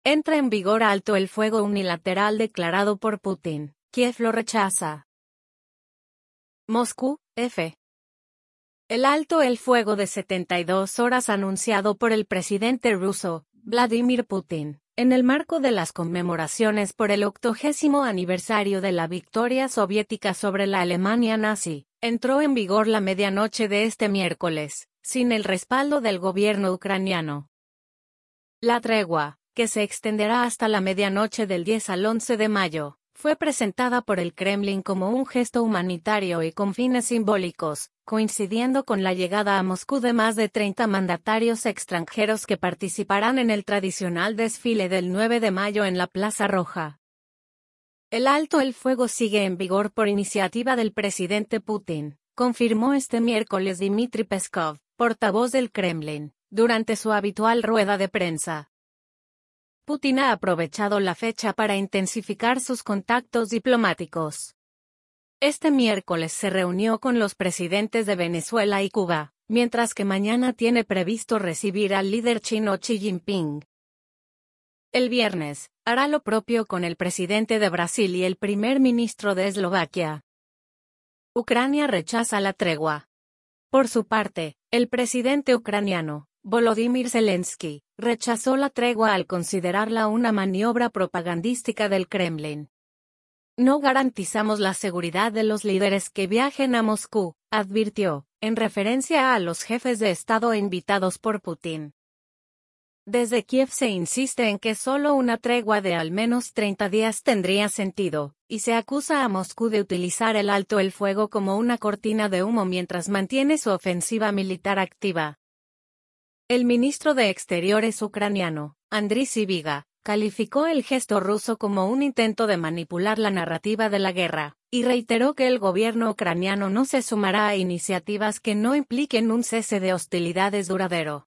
Entra en vigor alto el fuego unilateral declarado por Putin. Kiev lo rechaza. Moscú, F. El alto el fuego de 72 horas anunciado por el presidente ruso, Vladimir Putin, en el marco de las conmemoraciones por el 80º aniversario de la victoria soviética sobre la Alemania nazi, entró en vigor la medianoche de este miércoles, sin el respaldo del gobierno ucraniano. La tregua, que se extenderá hasta la medianoche del 10 al 11 de mayo, fue presentada por el Kremlin como un gesto humanitario y con fines simbólicos, coincidiendo con la llegada a Moscú de más de 30 mandatarios extranjeros que participarán en el tradicional desfile del 9 de mayo en la Plaza Roja. El alto el fuego sigue en vigor por iniciativa del presidente Putin, confirmó este miércoles Dmitry Peskov, portavoz del Kremlin, durante su habitual rueda de prensa. Putin ha aprovechado la fecha para intensificar sus contactos diplomáticos. Este miércoles se reunió con los presidentes de Venezuela y Cuba, mientras que mañana tiene previsto recibir al líder chino Xi Jinping. El viernes, hará lo propio con el presidente de Brasil y el primer ministro de Eslovaquia. Ucrania rechaza la tregua. Por su parte, el presidente ucraniano, Volodymyr Zelensky, rechazó la tregua al considerarla una maniobra propagandística del Kremlin. No garantizamos la seguridad de los líderes que viajen a Moscú, advirtió, en referencia a los jefes de Estado invitados por Putin. Desde Kiev se insiste en que solo una tregua de al menos 30 días tendría sentido, y se acusa a Moscú de utilizar el alto el fuego como una cortina de humo mientras mantiene su ofensiva militar activa. El ministro de Exteriores ucraniano, Andriy Sybiga, calificó el gesto ruso como un intento de manipular la narrativa de la guerra, y reiteró que el gobierno ucraniano no se sumará a iniciativas que no impliquen un cese de hostilidades duradero.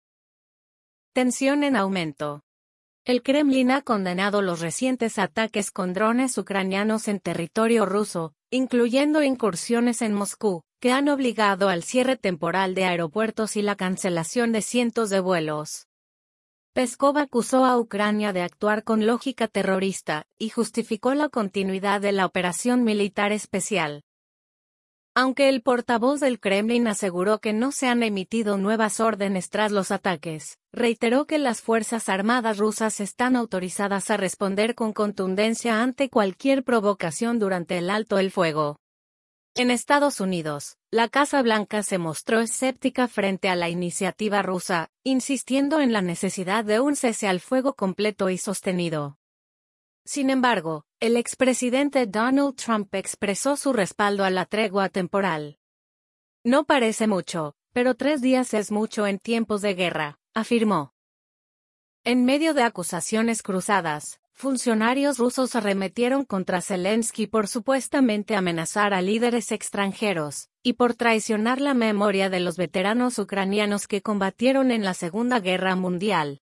Tensión en aumento. El Kremlin ha condenado los recientes ataques con drones ucranianos en territorio ruso, incluyendo incursiones en Moscú, que han obligado al cierre temporal de aeropuertos y la cancelación de cientos de vuelos. Peskov acusó a Ucrania de actuar con lógica terrorista, y justificó la continuidad de la operación militar especial. Aunque el portavoz del Kremlin aseguró que no se han emitido nuevas órdenes tras los ataques, reiteró que las Fuerzas Armadas rusas están autorizadas a responder con contundencia ante cualquier provocación durante el alto el fuego. En Estados Unidos, la Casa Blanca se mostró escéptica frente a la iniciativa rusa, insistiendo en la necesidad de un cese al fuego completo y sostenido. Sin embargo, el expresidente Donald Trump expresó su respaldo a la tregua temporal. No parece mucho, pero 3 días es mucho en tiempos de guerra, afirmó. En medio de acusaciones cruzadas, funcionarios rusos arremetieron contra Zelensky por supuestamente amenazar a líderes extranjeros, y por traicionar la memoria de los veteranos ucranianos que combatieron en la Segunda Guerra Mundial.